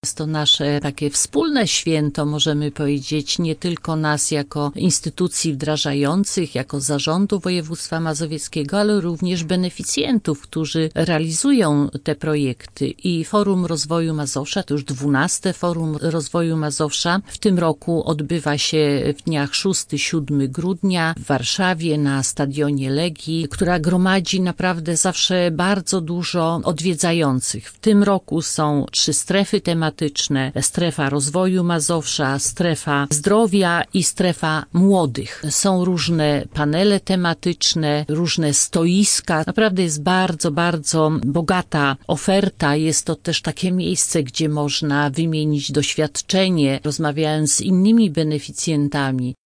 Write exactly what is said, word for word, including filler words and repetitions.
Jest to nasze takie wspólne święto, możemy powiedzieć, nie tylko nas jako instytucji wdrażających, jako zarządu województwa mazowieckiego, ale również beneficjentów, którzy realizują te projekty. I Forum Rozwoju Mazowsza, to już dwunaste Forum Rozwoju Mazowsza, w tym roku odbywa się w dniach szóstego siódmego grudnia w Warszawie na stadionie Legii, która gromadzi naprawdę zawsze bardzo dużo odwiedzających. W tym roku są trzy strefy tematyczne, strefa rozwoju Mazowsza, strefa zdrowia i strefa młodych. Są różne panele tematyczne, różne stoiska. Naprawdę jest bardzo, bardzo bogata oferta. Jest to też takie miejsce, gdzie można wymienić doświadczenie, rozmawiając z innymi beneficjentami.